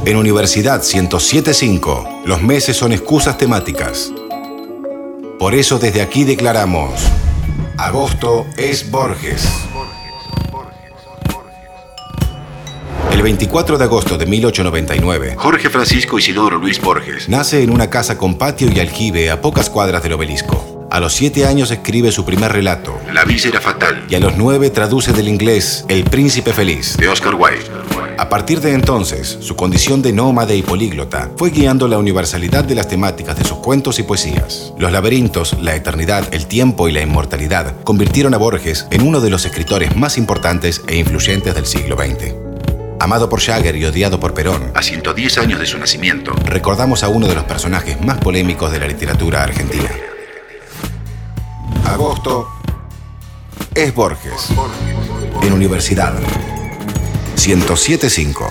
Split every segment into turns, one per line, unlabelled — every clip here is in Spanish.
En Universidad 107.5, los meses son excusas temáticas. Por eso desde aquí declaramos: agosto es Borges. El 24 de agosto de 1899, Jorge Francisco Isidoro Luis Borges nace en una casa con patio y aljibe a pocas cuadras del Obelisco. A los 7 años escribe su primer relato, La víscera fatal, y a los 9 traduce del inglés El príncipe feliz, de Oscar Wilde. A partir de entonces, su condición de nómade y políglota fue guiando la universalidad de las temáticas de sus cuentos y poesías. Los laberintos, la eternidad, el tiempo y la inmortalidad convirtieron a Borges en uno de los escritores más importantes e influyentes del siglo XX. Amado por Jagger y odiado por Perón, a 110 años de su nacimiento, recordamos a uno de los personajes más polémicos de la literatura argentina. Agosto es Borges. En Universidad 107.5.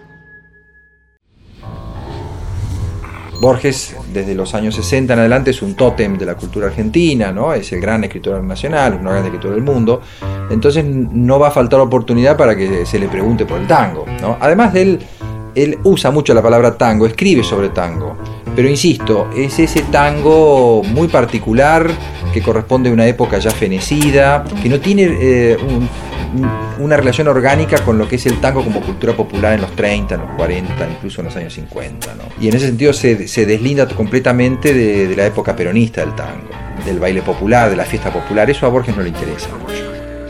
Borges, desde los años 60 en adelante, es un tótem de la cultura argentina, ¿no? Es el gran escritor nacional, un gran escritor del mundo. Entonces no va a faltar oportunidad para que se le pregunte por el tango, ¿no? Además de él usa mucho la palabra tango, escribe sobre tango. Pero insisto, es ese tango muy particular que corresponde a una época ya fenecida, que no tiene una relación orgánica con lo que es el tango como cultura popular en los 30, en los 40, incluso en los años 50, ¿no? Y en ese sentido se deslinda completamente de la época peronista del tango, del baile popular, de la fiesta popular. Eso a Borges no le interesa mucho.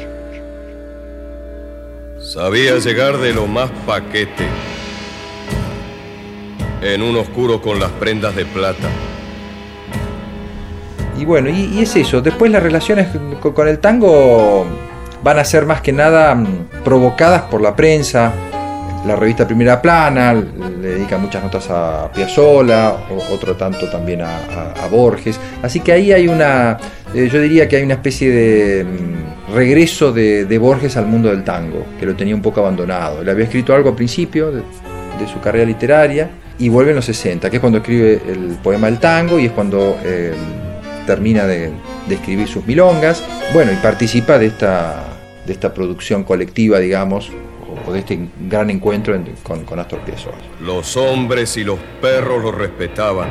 Sabía llegar de lo más paquete, en un oscuro con las prendas de plata.
Y bueno, y es eso. Después las relaciones con el tango van a ser más que nada provocadas por la prensa. La revista Primera Plana le dedica muchas notas a Piazzolla, otro tanto también a Borges. Así que ahí hay yo diría que hay una especie de regreso de Borges al mundo del tango, que lo tenía un poco abandonado. Él había escrito algo al principio de su carrera literaria y vuelve en los 60, que es cuando escribe el poema del tango y es cuando termina de escribir sus milongas. Bueno, y participa de esta producción colectiva, digamos, o de este gran encuentro con Astor Piazzolla.
Los hombres y los perros lo respetaban.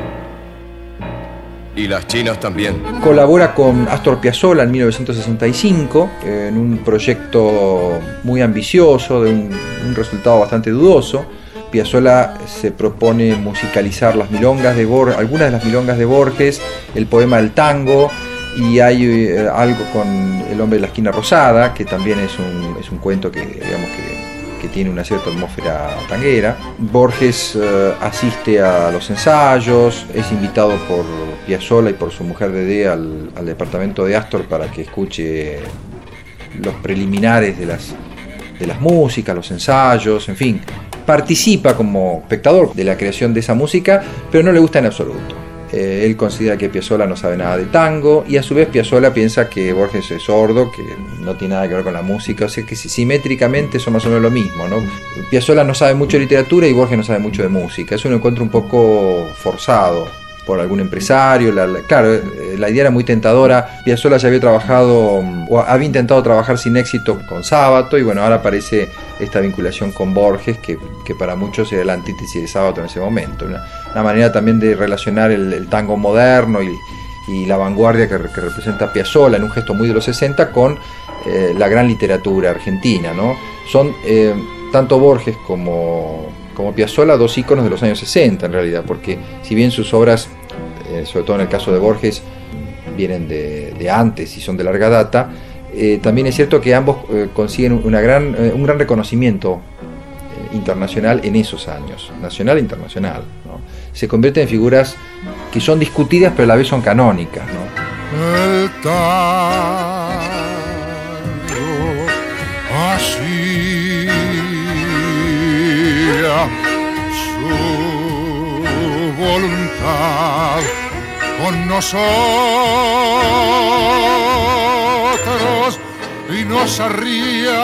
Y las chinas también.
Colabora con Astor Piazzolla en 1965 en un proyecto muy ambicioso, de un resultado bastante dudoso. Piazzolla se propone musicalizar las milongas de Borges, algunas de las milongas de Borges, el poema del tango, y hay algo con El hombre de la esquina rosada, que también es un cuento que digamos que tiene una cierta atmósfera tanguera. Borges asiste a los ensayos, es invitado por Piazzolla y por su mujer Dedé al departamento de Astor para que escuche los preliminares de las músicas, los ensayos, en fin. Participa como espectador de la creación de esa música, pero no le gusta en absoluto. Él considera que Piazzolla no sabe nada de tango y a su vez Piazzolla piensa que Borges es sordo, que no tiene nada que ver con la música, o sea que simétricamente son más o menos lo mismo, ¿no? Piazzolla no sabe mucho de literatura y Borges no sabe mucho de música. Es un encuentro un poco forzado por algún empresario. Claro, la idea era muy tentadora. Piazzolla ya había trabajado, o había intentado trabajar sin éxito con Sábato, y bueno, ahora aparece esta vinculación con Borges, que para muchos era la antítesis de Sábato en ese momento. Una manera también de relacionar el tango moderno y la vanguardia que representa Piazzolla en un gesto muy de los 60 con la gran literatura argentina, ¿no? Son tanto Borges como Piazzolla dos íconos de los años 60 en realidad, porque si bien sus obras, sobre todo en el caso de Borges, vienen de antes y son de larga data, también es cierto que ambos consiguen un gran reconocimiento internacional en esos años, nacional e internacional, ¿no? Se convierten en figuras que son discutidas pero a la vez son canónicas, ¿no?
El tango así su voluntad con nosotros y nos arría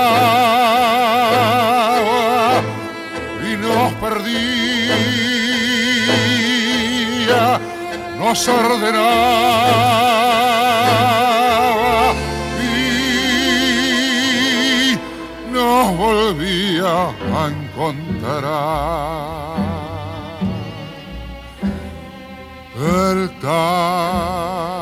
y nos perdía, nos ordenaba y nos volvía a encontrar. el tango.